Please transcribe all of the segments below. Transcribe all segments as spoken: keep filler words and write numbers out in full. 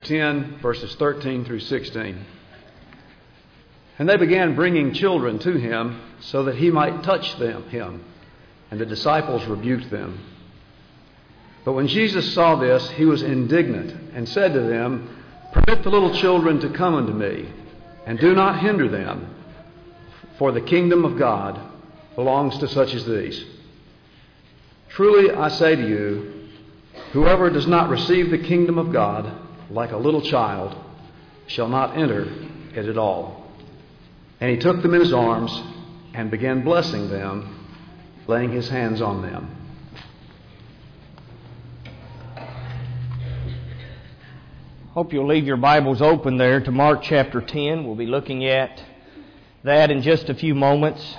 ten, verses thirteen through sixteen. And they began bringing children to him so that he might touch them, him. And the disciples rebuked them. But when Jesus saw this, he was indignant and said to them, "Permit the little children to come unto me, and do not hinder them, for the kingdom of God belongs to such as these. Truly I say to you, whoever does not receive the kingdom of God like a little child shall not enter it at all." And he took them in his arms and began blessing them, laying his hands on them. Hope you'll leave your Bibles open there to Mark chapter ten. We'll be looking at that in just a few moments.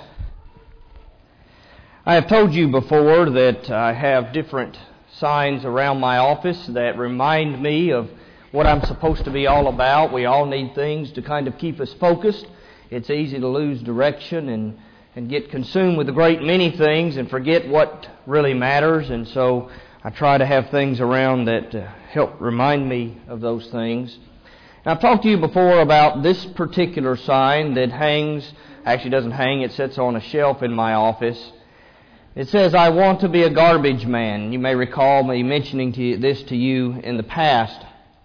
I have told you before that I have different signs around my office that remind me of what I'm supposed to be all about. We all need things to kind of keep us focused. It's easy to lose direction and, and get consumed with a great many things and forget what really matters. And so I try to have things around that uh, help remind me of those things. And I've talked to you before about this particular sign that hangs, actually doesn't hang, it sits on a shelf in my office. It says, "I want to be a garbage man." You may recall me mentioning to you, this to you in the past.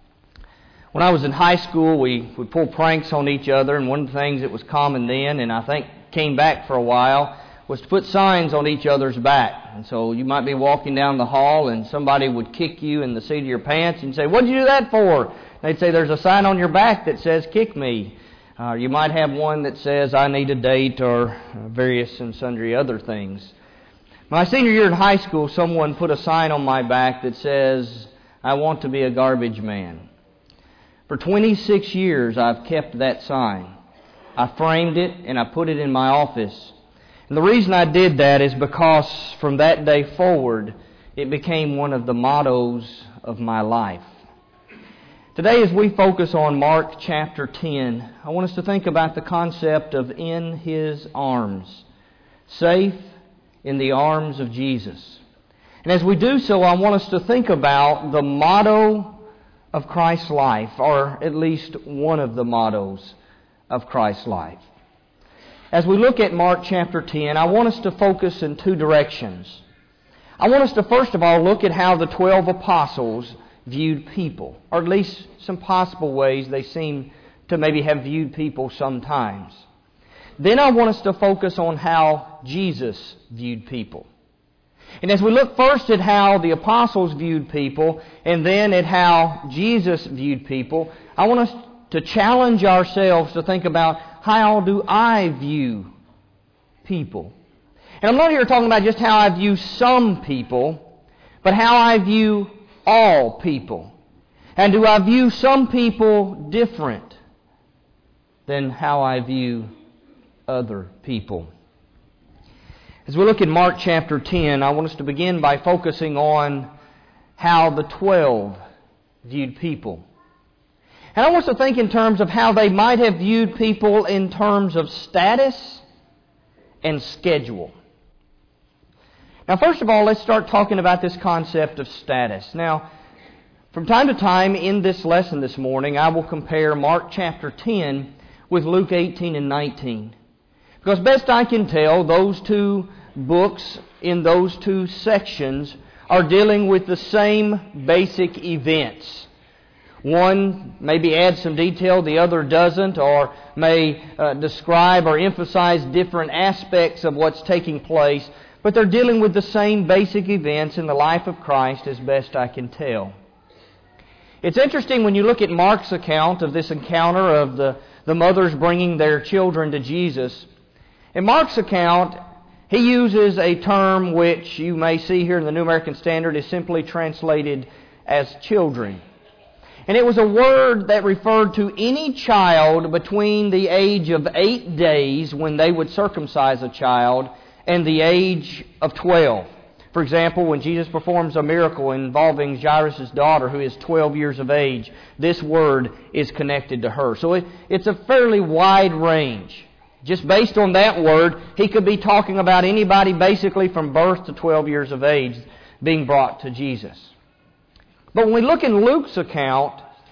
When I was in high school, we would pull pranks on each other, and one of the things that was common then, and I think came back for a while, was to put signs on each other's back. And so you might be walking down the hall, and somebody would kick you in the seat of your pants, and you'd say, "What did you do that for?" And they'd say, "There's a sign on your back that says, 'Kick me.'" Uh, you might have one that says, "I need a date," or various and sundry other things. My senior year in high school, someone put a sign on my back that says, "I want to be a garbage man." For twenty-six years, I've kept that sign. I framed it and I put it in my office. And the reason I did that is because from that day forward, it became one of the mottos of my life. Today, as we focus on Mark chapter ten, I want us to think about the concept of in His arms. Safe in the arms of Jesus. And as we do so, I want us to think about the motto of Christ's life, or at least one of the mottos of Christ's life. As we look at Mark chapter ten, I want us to focus in two directions. I want us to first of all look at how the twelve apostles viewed people, or at least some possible ways they seem to maybe have viewed people sometimes. Then I want us to focus on how Jesus viewed people. And as we look first at how the apostles viewed people, and then at how Jesus viewed people, I want us to challenge ourselves to think about, how do I view people? And I'm not here talking about just how I view some people, but how I view all people. And do I view some people different than how I view other people? As we look at Mark chapter ten, I want us to begin by focusing on how the twelve viewed people. And I want us to think in terms of how they might have viewed people in terms of status and schedule. Now, first of all, let's start talking about this concept of status. Now, from time to time in this lesson this morning, I will compare Mark chapter ten with Luke eighteen and nineteen. Because best I can tell, those two books in those two sections are dealing with the same basic events. One maybe adds some detail, the other doesn't, or may uh, describe or emphasize different aspects of what's taking place, but they're dealing with the same basic events in the life of Christ as best I can tell. It's interesting when you look at Mark's account of this encounter of the, the mothers bringing their children to Jesus. In Mark's account, he uses a term which you may see here in the New American Standard is simply translated as children. And it was a word that referred to any child between the age of eight days when they would circumcise a child and the age of twelve. For example, when Jesus performs a miracle involving Jairus' daughter who is twelve years of age, this word is connected to her. So it, it's a fairly wide range. Just based on that word, he could be talking about anybody basically from birth to twelve years of age being brought to Jesus. But when we look in Luke's account,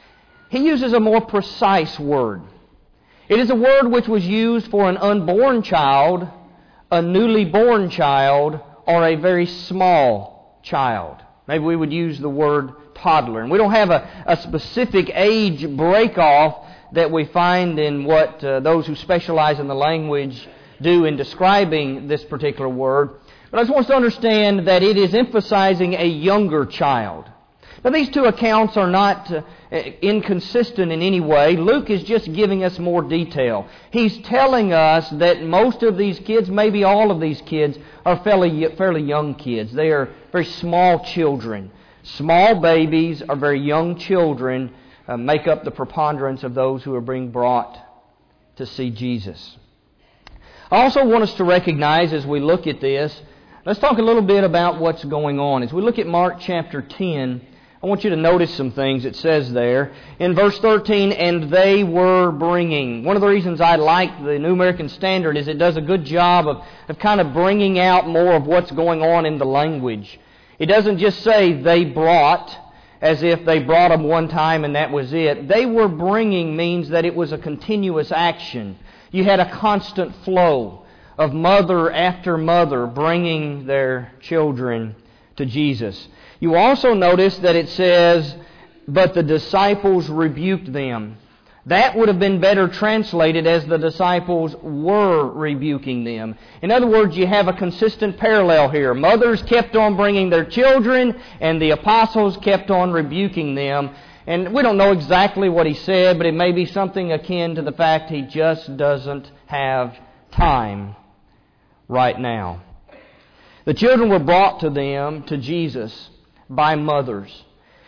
he uses a more precise word. It is a word which was used for an unborn child, a newly born child, or a very small child. Maybe we would use the word toddler. And we don't have a, a specific age break-off that we find in what uh, those who specialize in the language do in describing this particular word. But I just want us to understand that it is emphasizing a younger child. Now, these two accounts are not uh, inconsistent in any way. Luke is just giving us more detail. He's telling us that most of these kids, maybe all of these kids, are fairly, fairly young kids. They are very small children. Small babies or very young children uh, make up the preponderance of those who are being brought to see Jesus. I also want us to recognize as we look at this, let's talk a little bit about what's going on. As we look at Mark chapter ten, I want you to notice some things it says there. In verse thirteen, and they were bringing. One of the reasons I like the New American Standard is it does a good job of, of kind of bringing out more of what's going on in the language. It doesn't just say they brought, as if they brought them one time and that was it. They were bringing means that it was a continuous action. You had a constant flow of mother after mother bringing their children to Jesus. You also notice that it says, but the disciples rebuked them. That would have been better translated as the disciples were rebuking them. In other words, you have a consistent parallel here. Mothers kept on bringing their children, and the apostles kept on rebuking them. And we don't know exactly what he said, but it may be something akin to the fact he just doesn't have time right now. The children were brought to them, to Jesus, by mothers.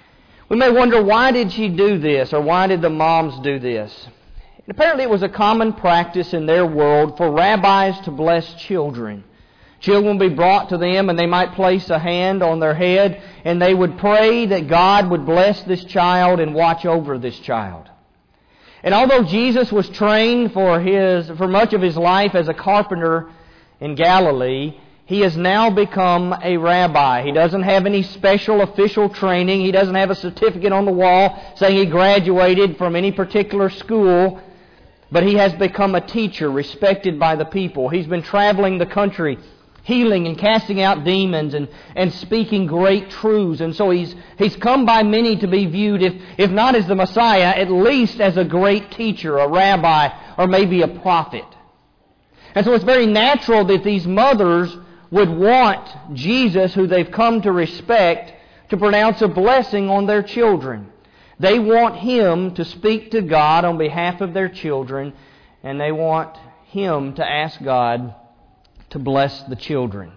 We may wonder, why did she do this, or why did the moms do this? And apparently it was a common practice in their world for rabbis to bless children. Children would be brought to them, and they might place a hand on their head, and they would pray that God would bless this child and watch over this child. And although Jesus was trained for his for much of his life as a carpenter in Galilee, he has now become a rabbi. He doesn't have any special official training. He doesn't have a certificate on the wall saying he graduated from any particular school. But he has become a teacher respected by the people. He's been traveling the country, healing and casting out demons and, and speaking great truths. And so he's he's come by many to be viewed, if, if not as the Messiah, at least as a great teacher, a rabbi, or maybe a prophet. And so it's very natural that these mothers would want Jesus, who they've come to respect, to pronounce a blessing on their children. They want Him to speak to God on behalf of their children, and they want Him to ask God to bless the children.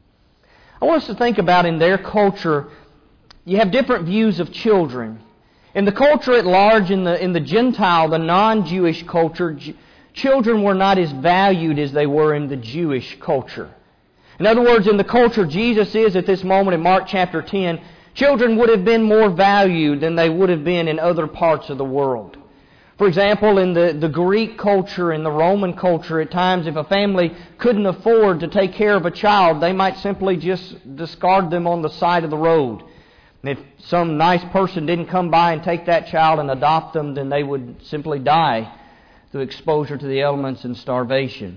I want us to think about, in their culture, you have different views of children. In the culture at large, in the in the Gentile, the non-Jewish culture, j- children were not as valued as they were in the Jewish culture. In other words, in the culture Jesus is at this moment in Mark chapter ten, children would have been more valued than they would have been in other parts of the world. For example, in the, the Greek culture and the Roman culture, at times if a family couldn't afford to take care of a child, they might simply just discard them on the side of the road. And if some nice person didn't come by and take that child and adopt them, then they would simply die through exposure to the elements and starvation.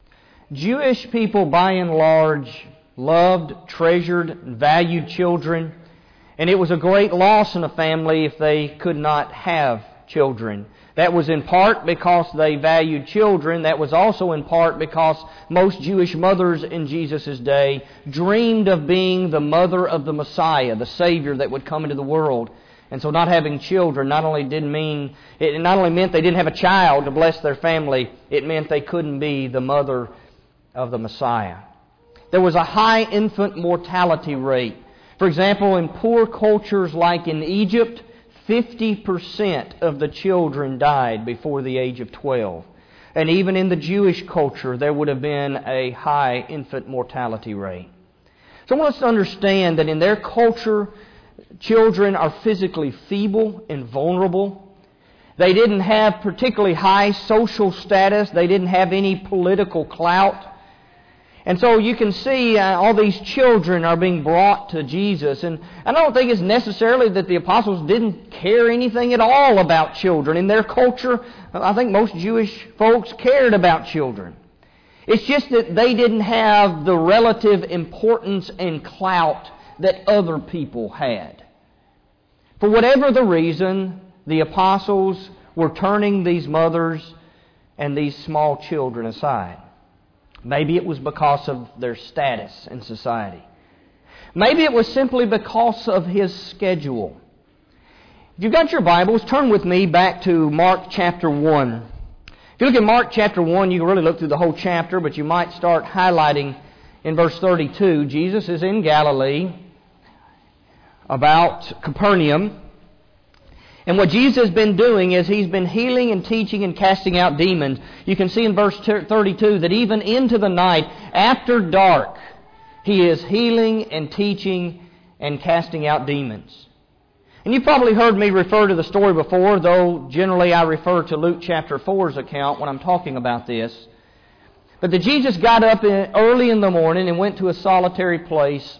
Jewish people, by and large, loved, treasured, and valued children, and it was a great loss in a family if they could not have children. That was in part because they valued children. That was also in part because most Jewish mothers in Jesus' day dreamed of being the mother of the Messiah, the Savior that would come into the world. And so not having children not only didn't mean it not only meant they didn't have a child to bless their family, it meant they couldn't be the mother of the Messiah. There was a high infant mortality rate. For example, in poor cultures like in Egypt, fifty percent of the children died before the age of twelve. And even in the Jewish culture, there would have been a high infant mortality rate. So I want us to understand that in their culture, children are physically feeble and vulnerable. They didn't have particularly high social status. They didn't have any political clout. And so you can see uh, all these children are being brought to Jesus. And I don't think it's necessarily that the apostles didn't care anything at all about children. In their culture, I think most Jewish folks cared about children. It's just that they didn't have the relative importance and clout that other people had. For whatever the reason, the apostles were turning these mothers and these small children aside. Maybe it was because of their status in society. Maybe it was simply because of His schedule. If you've got your Bibles, turn with me back to Mark chapter one. If you look at Mark chapter one, you can really look through the whole chapter, but you might start highlighting in verse thirty-two. Jesus is in Galilee, about Capernaum. And what Jesus has been doing is He's been healing and teaching and casting out demons. You can see in verse thirty-two that even into the night, after dark, He is healing and teaching and casting out demons. And you've probably heard me refer to the story before, though generally I refer to Luke chapter four's account when I'm talking about this. But that Jesus got up early in the morning and went to a solitary place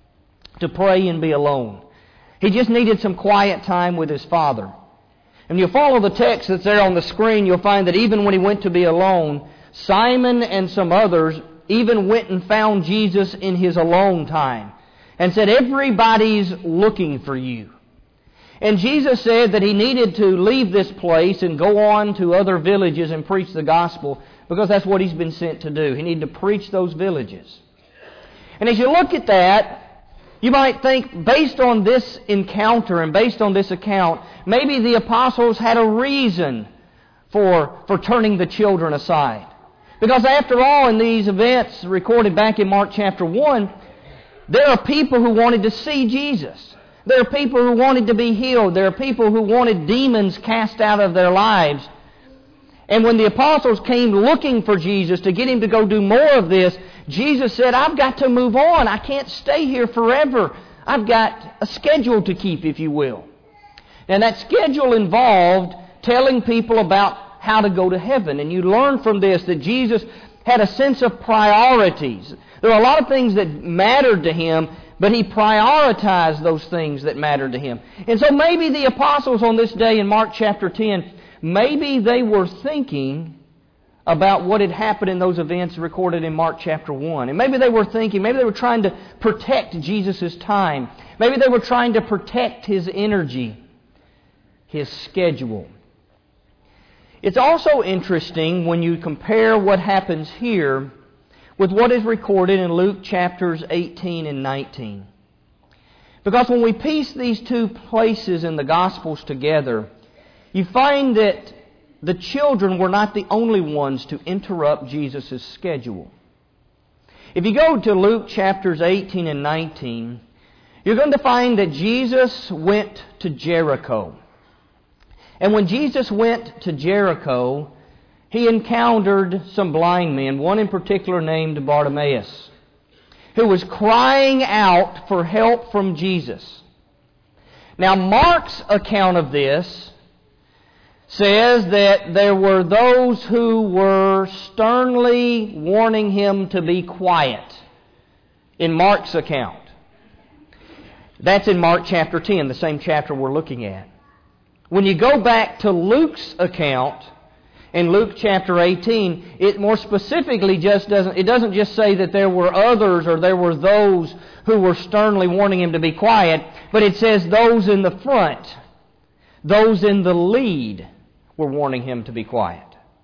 to pray and be alone. He just needed some quiet time with His Father. And you'll follow the text that's there on the screen, you'll find that even when He went to be alone, Simon and some others even went and found Jesus in His alone time and said, "Everybody's looking for you." And Jesus said that He needed to leave this place and go on to other villages and preach the gospel because that's what He's been sent to do. He needed to preach those villages. And as you look at that, you might think, based on this encounter and based on this account, maybe the apostles had a reason for, for turning the children aside. Because after all, in these events recorded back in Mark chapter one, there are people who wanted to see Jesus. There are people who wanted to be healed. There are people who wanted demons cast out of their lives. And when the apostles came looking for Jesus to get Him to go do more of this, Jesus said, "I've got to move on. I can't stay here forever. I've got a schedule to keep, if you will." And that schedule involved telling people about how to go to heaven. And you learn from this that Jesus had a sense of priorities. There were a lot of things that mattered to Him, but He prioritized those things that mattered to Him. And so maybe the apostles on this day in Mark chapter ten, maybe they were thinking about what had happened in those events recorded in Mark chapter one. And maybe they were thinking, maybe they were trying to protect Jesus' time. Maybe they were trying to protect His energy, His schedule. It's also interesting when you compare what happens here with what is recorded in Luke chapters eighteen and nineteen. Because when we piece these two places in the Gospels together, you find that the children were not the only ones to interrupt Jesus' schedule. If you go to Luke chapters eighteen and nineteen, you're going to find that Jesus went to Jericho. And when Jesus went to Jericho, He encountered some blind men, one in particular named Bartimaeus, who was crying out for help from Jesus. Now, Mark's account of this says that there were those who were sternly warning him to be quiet in Mark's account. That's in Mark chapter ten, the same chapter we're looking at. When you go back to Luke's account, in Luke chapter eighteen, it more specifically just doesn't, it doesn't just say that there were others or there were those who were sternly warning him to be quiet, but it says those in the front, those in the lead were warning him to be quiet.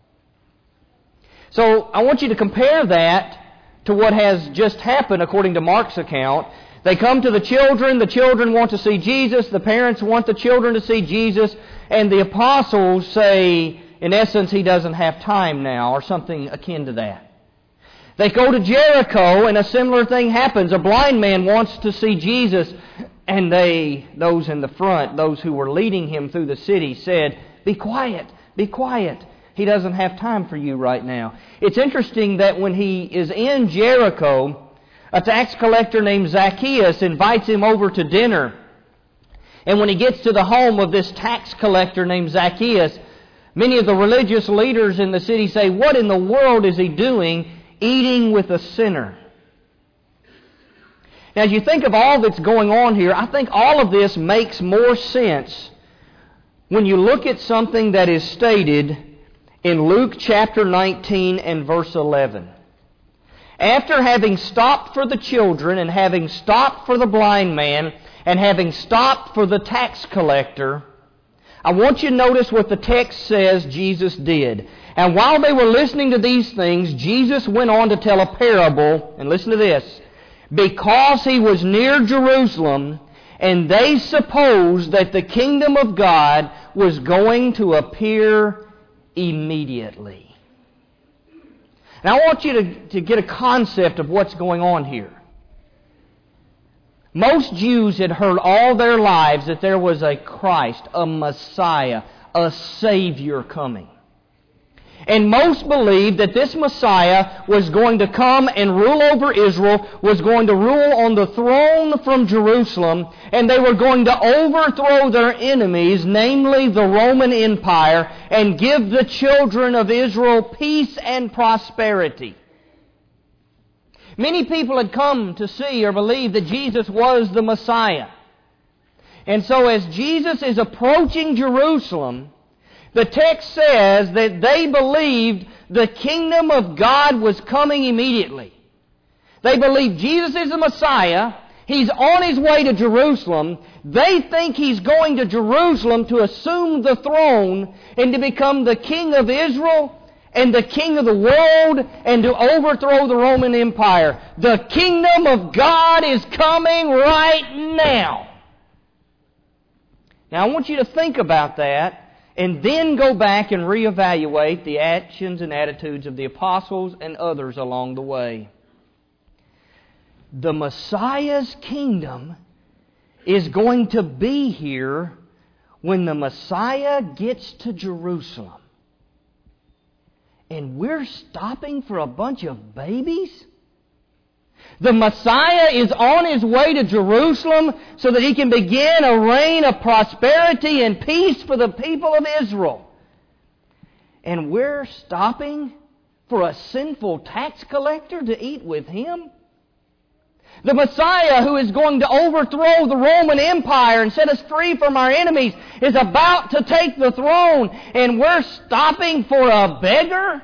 So I want you to compare that to what has just happened according to Mark's account. They come to the children, the children want to see Jesus, the parents want the children to see Jesus, and the apostles say, in essence, He doesn't have time now, or something akin to that. They go to Jericho, and a similar thing happens. A blind man wants to see Jesus, and they, those in the front, those who were leading him through the city, said, "Be quiet, be quiet. He doesn't have time for you right now." It's interesting that when he is in Jericho, a tax collector named Zacchaeus invites him over to dinner. And when he gets to the home of this tax collector named Zacchaeus, many of the religious leaders in the city say, "What in the world is he doing eating with a sinner. Now, as you think of all that's going on here, I think all of this makes more sense when you look at something that is stated in Luke chapter nineteen and verse eleven. After having stopped for the children, and having stopped for the blind man, and having stopped for the tax collector, I want you to notice what the text says Jesus did. And while they were listening to these things, Jesus went on to tell a parable, and listen to this, because He was near Jerusalem, and they supposed that the kingdom of God was going to appear immediately. Now I want you to, to get a concept of what's going on here. Most Jews had heard all their lives that there was a Christ, a Messiah, a Savior coming. And most believed that this Messiah was going to come and rule over Israel, was going to rule on the throne from Jerusalem, and they were going to overthrow their enemies, namely the Roman Empire, and give the children of Israel peace and prosperity. Many people had come to see or believe that Jesus was the Messiah. And so as Jesus is approaching Jerusalem, the text says that they believed the kingdom of God was coming immediately. They believe Jesus is the Messiah. He's on His way to Jerusalem. They think He's going to Jerusalem to assume the throne and to become the King of Israel and the King of the world and to overthrow the Roman Empire. The kingdom of God is coming right now. Now I want you to think about that, and then go back and reevaluate the actions and attitudes of the apostles and others along the way. The Messiah's kingdom is going to be here when the Messiah gets to Jerusalem. And we're stopping for a bunch of babies? The Messiah is on His way to Jerusalem so that He can begin a reign of prosperity and peace for the people of Israel. And we're stopping for a sinful tax collector to eat with Him? The Messiah who is going to overthrow the Roman Empire and set us free from our enemies is about to take the throne, and we're stopping for a beggar?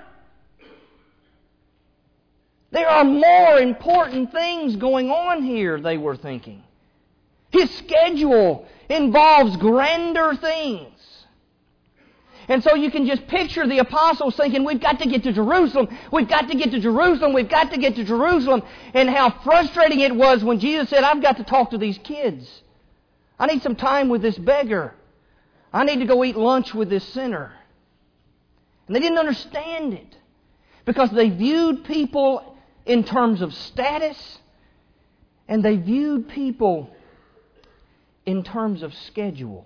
There are more important things going on here, they were thinking. His schedule involves grander things. And so you can just picture the apostles thinking, we've got to get to Jerusalem, we've got to get to Jerusalem, we've got to get to Jerusalem. And how frustrating it was when Jesus said, I've got to talk to these kids. I need some time with this beggar. I need to go eat lunch with this sinner. And they didn't understand it because they viewed people in terms of status, and they viewed people in terms of schedule.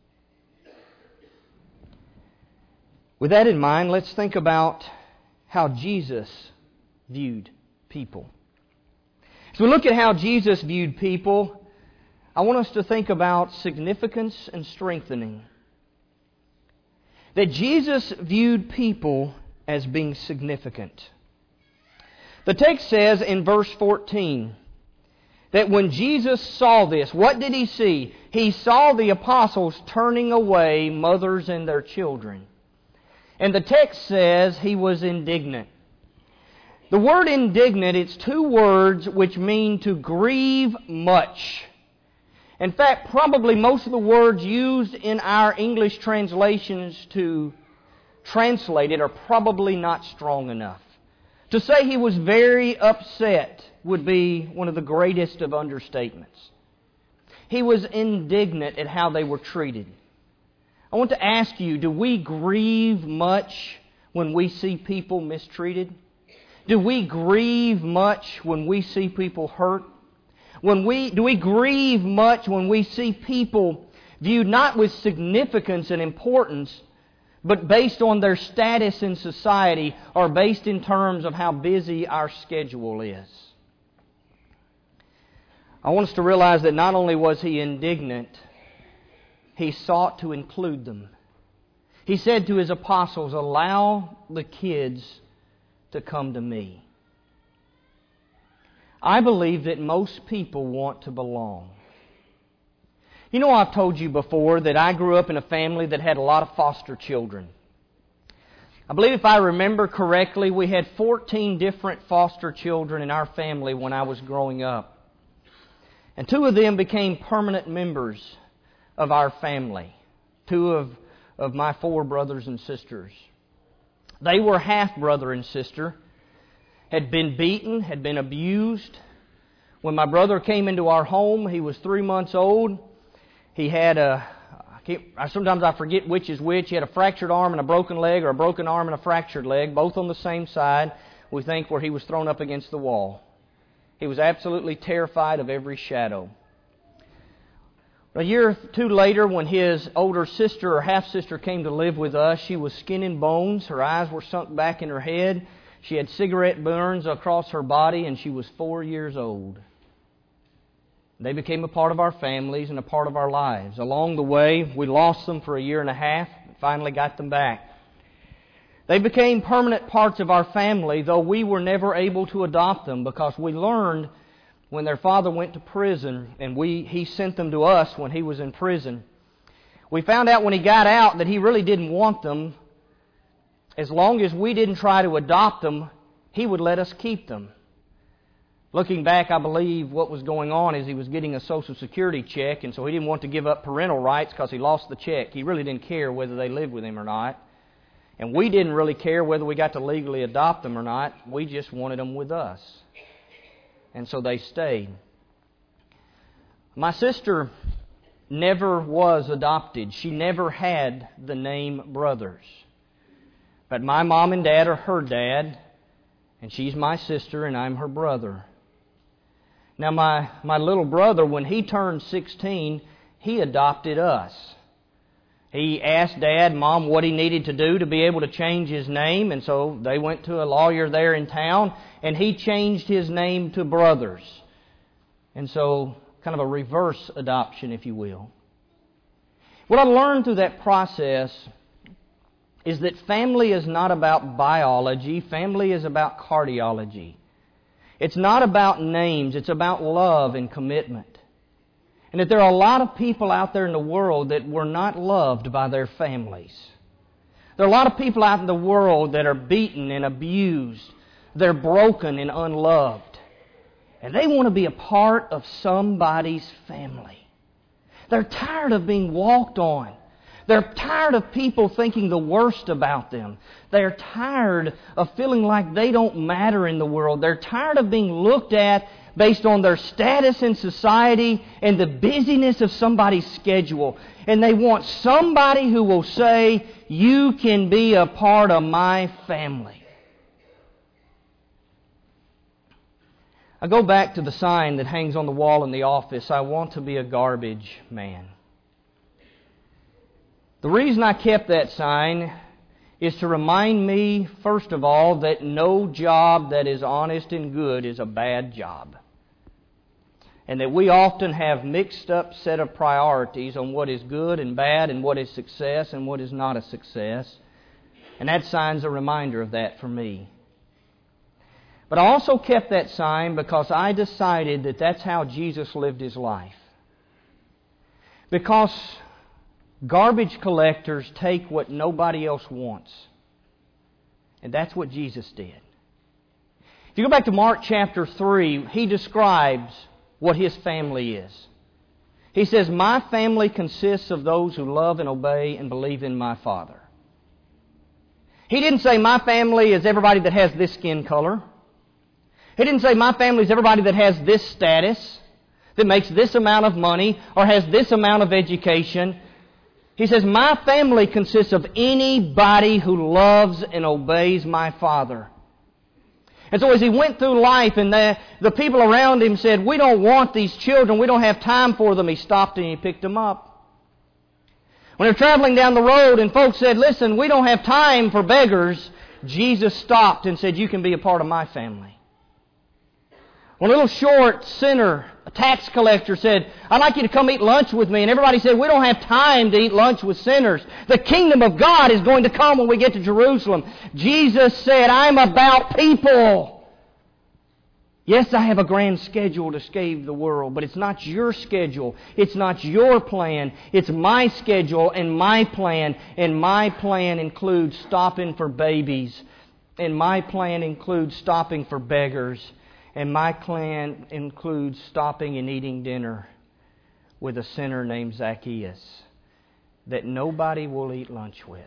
With that in mind, let's think about how Jesus viewed people. As we look at how Jesus viewed people, I want us to think about significance and strengthening. That Jesus viewed people as being significant. The text says in verse fourteen that when Jesus saw this, what did He see? He saw the apostles turning away mothers and their children. And the text says He was indignant. The word indignant, it's two words which mean to grieve much. In fact, probably most of the words used in our English translations to translate it are probably not strong enough. To say He was very upset would be one of the greatest of understatements. He was indignant at how they were treated. I want to ask you, do we grieve much when we see people mistreated? Do we grieve much when we see people hurt? When we, do we grieve much when we see people viewed not with significance and importance, but based on their status in society or based in terms of how busy our schedule is? I want us to realize that not only was He indignant, He sought to include them. He said to His apostles, allow the kids to come to me. I believe that most people want to belong. You know, I've told you before that I grew up in a family that had a lot of foster children. I believe if I remember correctly, we had fourteen different foster children in our family when I was growing up. And two of them became permanent members of our family. Two of, of my four brothers and sisters. They were half brother and sister, had been beaten, had been abused. When my brother came into our home, he was three months old. He had a, I can't, sometimes I forget which is which. He had a fractured arm and a broken leg, or a broken arm and a fractured leg, both on the same side, we think, where he was thrown up against the wall. He was absolutely terrified of every shadow. A year or two later, when his older sister or half-sister came to live with us, she was skin and bones. Her eyes were sunk back in her head. She had cigarette burns across her body, and she was four years old. They became a part of our families and a part of our lives. Along the way, we lost them for a year and a half, and finally got them back. They became permanent parts of our family, though we were never able to adopt them, because we learned when their father went to prison, and we he sent them to us when he was in prison. We found out when he got out that he really didn't want them. As long as we didn't try to adopt them, he would let us keep them. Looking back, I believe what was going on is he was getting a Social Security check, and so he didn't want to give up parental rights because he lost the check. He really didn't care whether they lived with him or not. And we didn't really care whether we got to legally adopt them or not. We just wanted them with us. And so they stayed. My sister never was adopted. She never had the name Brothers. But my mom and dad are her dad, and she's my sister, and I'm her brother. Now, my, my little brother, when he turned sixteen, he adopted us. He asked Dad and Mom what he needed to do to be able to change his name, and so they went to a lawyer there in town, and he changed his name to Brothers. And so, kind of a reverse adoption, if you will. What I learned through that process is that family is not about biology, family is about cardiology. It's not about names, it's about love and commitment. And that there are a lot of people out there in the world that were not loved by their families. There are a lot of people out in the world that are beaten and abused. They're broken and unloved. And they want to be a part of somebody's family. They're tired of being walked on. They're tired of people thinking the worst about them. They're tired of feeling like they don't matter in the world. They're tired of being looked at based on their status in society and the busyness of somebody's schedule. And they want somebody who will say, "You can be a part of my family." I go back to the sign that hangs on the wall in the office, "I want to be a garbage man." The reason I kept that sign is to remind me, first of all, that no job that is honest and good is a bad job. And that we often have mixed up set of priorities on what is good and bad and what is success and what is not a success. And that sign's a reminder of that for me. But I also kept that sign because I decided that that's how Jesus lived His life. Because garbage collectors take what nobody else wants. And that's what Jesus did. If you go back to Mark chapter three, He describes what His family is. He says, "My family consists of those who love and obey and believe in my Father." He didn't say, "My family is everybody that has this skin color." He didn't say, "My family is everybody that has this status, that makes this amount of money, or has this amount of education." He says, "My family consists of anybody who loves and obeys my Father." And so as He went through life and the, the people around Him said, "We don't want these children, we don't have time for them," He stopped and He picked them up. When they were traveling down the road and folks said, "Listen, we don't have time for beggars," Jesus stopped and said, "You can be a part of my family." When a little short sinner, a tax collector, said, "I'd like you to come eat lunch with me," and everybody said, "We don't have time to eat lunch with sinners. The kingdom of God is going to come when we get to Jerusalem." Jesus said, "I'm about people. Yes, I have a grand schedule to save the world, but it's not your schedule. It's not your plan. It's my schedule and my plan. And my plan includes stopping for babies. And my plan includes stopping for beggars. And my plan includes stopping and eating dinner with a sinner named Zacchaeus that nobody will eat lunch with.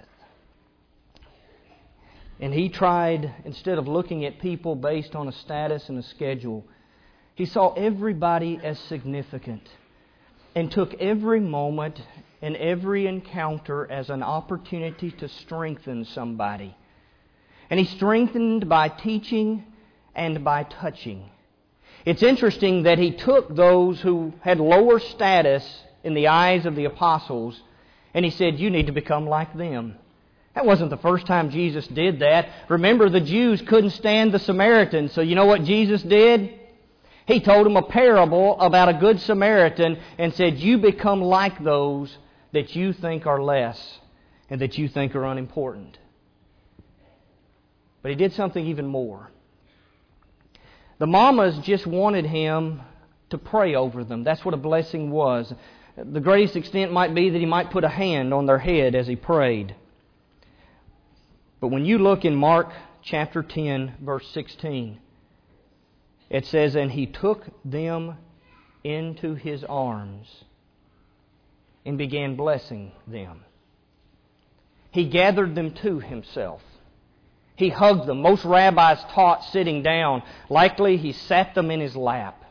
And he tried, instead of looking at people based on a status and a schedule, he saw everybody as significant and took every moment and every encounter as an opportunity to strengthen somebody. And he strengthened by teaching and by touching. It's interesting that he took those who had lower status in the eyes of the apostles and he said, you need to become like them. That wasn't the first time Jesus did that. Remember, the Jews couldn't stand the Samaritans, so you know what Jesus did? He told them a parable about a good Samaritan and said, you become like those that you think are less and that you think are unimportant. But he did something even more. The mamas just wanted him to pray over them. That's what a blessing was. The greatest extent might be that he might put a hand on their head as he prayed. But when you look in Mark chapter ten, verse sixteen, it says, and he took them into his arms and began blessing them. He gathered them to himself. He hugged them. Most rabbis taught sitting down. Likely he sat them in his lap.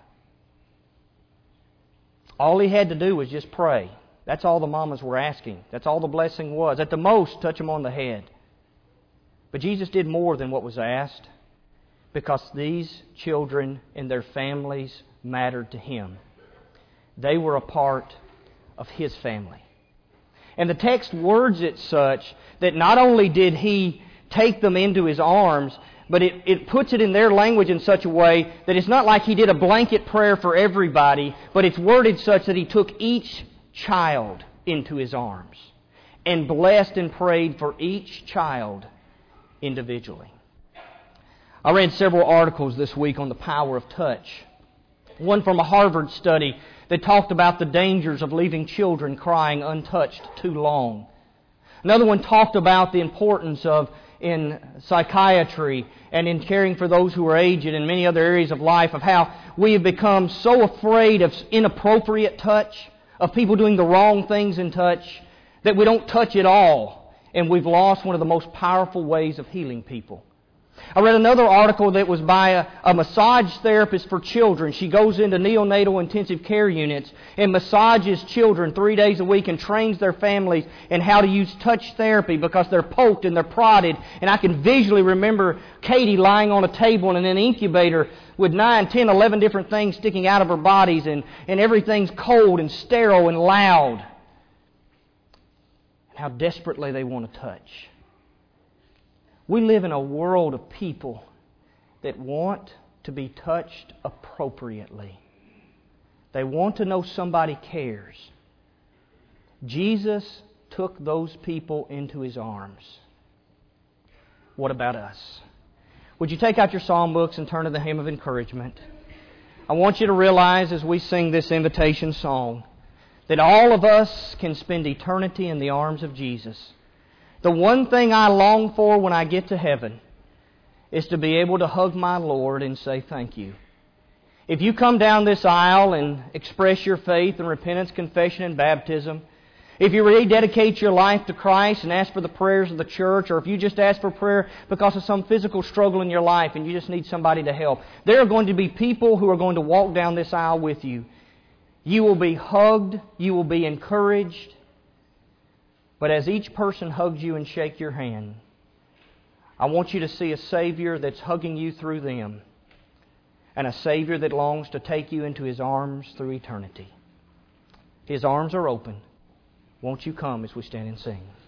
All he had to do was just pray. That's all the mamas were asking. That's all the blessing was. At the most, touch them on the head. But Jesus did more than what was asked, because these children and their families mattered to Him. They were a part of His family. And the text words it such that not only did He take them into His arms, but it, it puts it in their language in such a way that it's not like He did a blanket prayer for everybody, but it's worded such that He took each child into His arms and blessed and prayed for each child individually. I read several articles this week on the power of touch. One from a Harvard study that talked about the dangers of leaving children crying untouched too long. Another one talked about the importance of, in psychiatry and in caring for those who are aged and many other areas of life, of how we have become so afraid of inappropriate touch, of people doing the wrong things in touch, that we don't touch at all. And we've lost one of the most powerful ways of healing people. I read another article that was by a, a massage therapist for children. She goes into neonatal intensive care units and massages children three days a week and trains their families in how to use touch therapy because they're poked and they're prodded. And I can visually remember Katie lying on a table in an incubator with nine, ten, eleven different things sticking out of her bodies, and, and everything's cold and sterile and loud. How desperately they want to touch. We live in a world of people that want to be touched appropriately. They want to know somebody cares. Jesus took those people into His arms. What about us? Would you take out your psalm books and turn to the hymn of encouragement? I want you to realize as we sing this invitation song that all of us can spend eternity in the arms of Jesus. The one thing I long for when I get to heaven is to be able to hug my Lord and say thank you. If you come down this aisle and express your faith in repentance, confession, and baptism, if you rededicate your life to Christ and ask for the prayers of the church, or if you just ask for prayer because of some physical struggle in your life and you just need somebody to help, there are going to be people who are going to walk down this aisle with you. You will be hugged. You will be encouraged. But as each person hugs you and shakes your hand, I want you to see a Savior that's hugging you through them, and a Savior that longs to take you into His arms through eternity. His arms are open. Won't you come as we stand and sing?